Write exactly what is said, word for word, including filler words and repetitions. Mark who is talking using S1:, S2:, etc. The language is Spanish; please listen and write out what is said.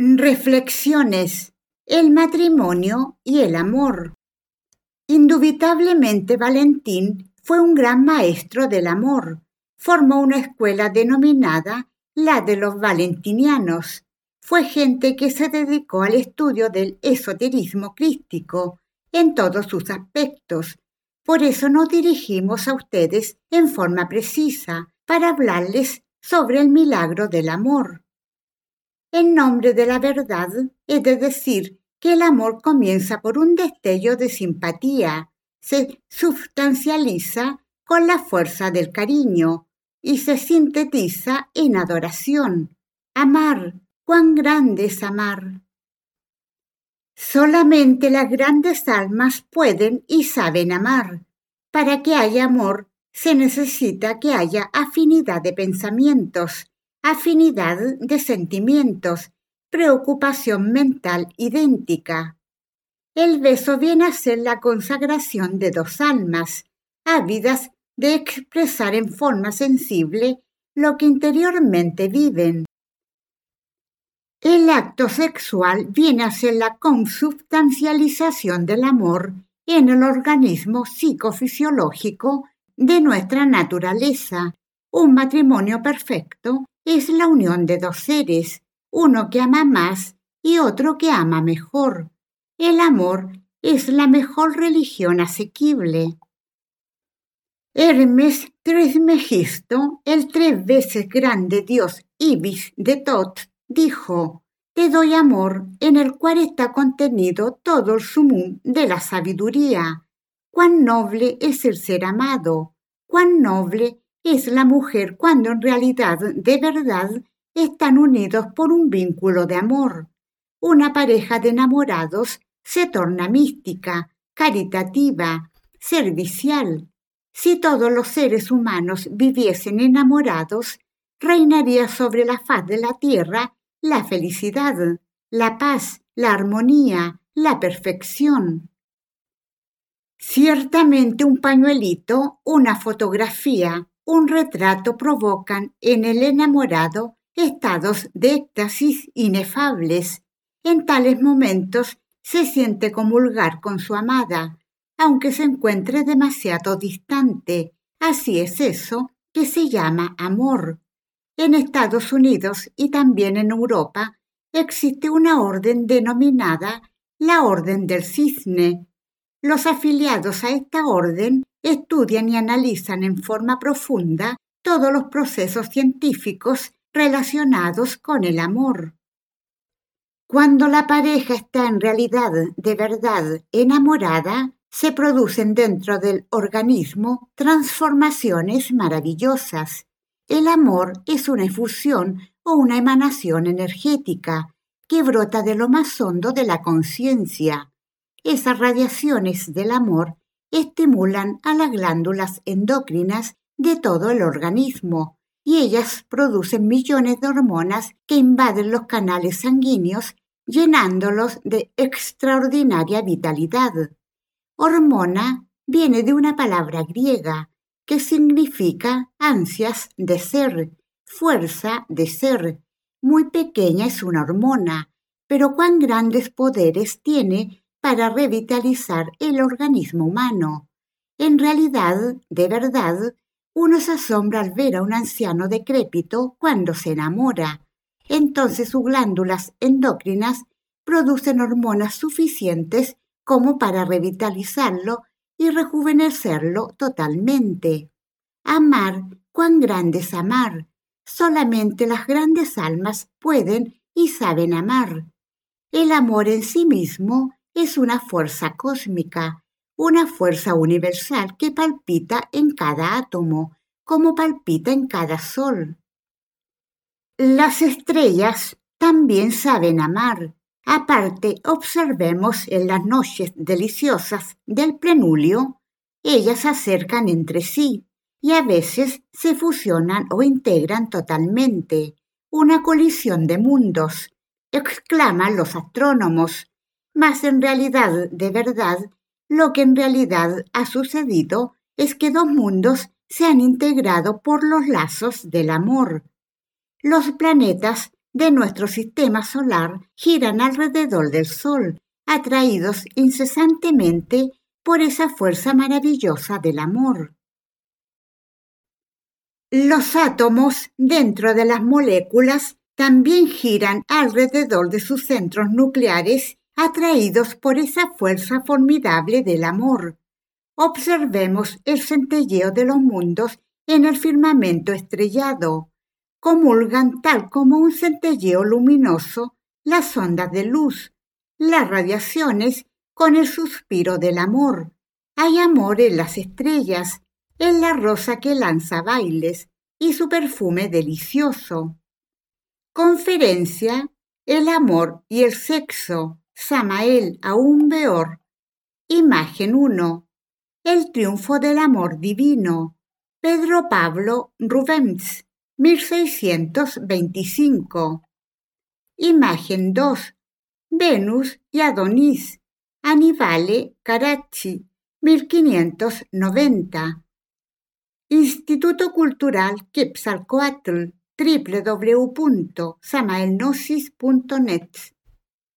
S1: Reflexiones. El matrimonio y el amor. Indubitablemente Valentín fue un gran maestro del amor. Formó una escuela denominada la de los valentinianos. Fue gente que se dedicó al estudio del esoterismo crístico en todos sus aspectos. Por eso nos dirigimos a ustedes en forma precisa para hablarles sobre el milagro del amor. En nombre de la verdad, he de decir que el amor comienza por un destello de simpatía, se sustancializa con la fuerza del cariño y se sintetiza en adoración. Amar, cuán grande es amar. Solamente las grandes almas pueden y saben amar. Para que haya amor, se necesita que haya afinidad de pensamientos, afinidad de sentimientos, preocupación mental idéntica. El beso viene a ser la consagración de dos almas, ávidas de expresar en forma sensible lo que interiormente viven. El acto sexual viene a ser la consubstancialización del amor en el organismo psicofisiológico de nuestra naturaleza. Un matrimonio perfecto es la unión de dos seres, uno que ama más y otro que ama mejor. El amor es la mejor religión asequible. Hermes Trismegisto, el tres veces grande dios Ibis de Tot, dijo: «Te doy amor, en el cual está contenido todo el sumum de la sabiduría. Cuán noble es el ser amado, cuán noble es la mujer cuando en realidad, de verdad, están unidos por un vínculo de amor. Una pareja de enamorados se torna mística, caritativa, servicial. Si todos los seres humanos viviesen enamorados, reinaría sobre la faz de la tierra la felicidad, la paz, la armonía, la perfección». Ciertamente un pañuelito, una fotografía, un retrato provocan en el enamorado estados de éxtasis inefables. En tales momentos se siente comulgar con su amada, aunque se encuentre demasiado distante. Así es eso que se llama amor. En Estados Unidos y también en Europa existe una orden denominada la Orden del Cisne. Los afiliados a esta orden estudian y analizan en forma profunda todos los procesos científicos relacionados con el amor. Cuando la pareja está en realidad, de verdad, enamorada, se producen dentro del organismo transformaciones maravillosas. El amor es una efusión o una emanación energética que brota de lo más hondo de la conciencia. Esas radiaciones del amor estimulan a las glándulas endocrinas de todo el organismo y ellas producen millones de hormonas que invaden los canales sanguíneos, llenándolos de extraordinaria vitalidad. Hormona viene de una palabra griega que significa ansias de ser, fuerza de ser. Muy pequeña es una hormona, pero cuán grandes poderes tiene para revitalizar el organismo humano. En realidad, de verdad, uno se asombra al ver a un anciano decrépito cuando se enamora. Entonces sus glándulas endocrinas producen hormonas suficientes como para revitalizarlo y rejuvenecerlo totalmente. Amar, cuán grande es amar. Solamente las grandes almas pueden y saben amar. El amor en sí mismo es una fuerza cósmica, una fuerza universal que palpita en cada átomo, como palpita en cada sol. Las estrellas también saben amar. Aparte, observemos en las noches deliciosas del plenulio, ellas se acercan entre sí y a veces se fusionan o integran totalmente. Una colisión de mundos, exclaman los astrónomos. Mas en realidad, de verdad, lo que en realidad ha sucedido es que dos mundos se han integrado por los lazos del amor. Los planetas de nuestro sistema solar giran alrededor del Sol, atraídos incesantemente por esa fuerza maravillosa del amor. Los átomos dentro de las moléculas también giran alrededor de sus centros nucleares, atraídos por esa fuerza formidable del amor. Observemos el centelleo de los mundos en el firmamento estrellado. Comulgan tal como un centelleo luminoso las ondas de luz, las radiaciones con el suspiro del amor. Hay amor en las estrellas, en la rosa que lanza bailes y su perfume delicioso. Conferencia: El amor y el sexo, Samael Aún Weor. Imagen uno. El triunfo del amor divino, Pedro Pablo Rubens, mil seiscientos veinticinco. Imagen dos. Venus y Adonis, Annibale Carracci, mil quinientos noventa. Instituto Cultural Quetzalcóatl, doble u doble u doble u punto samaelgnosis punto net.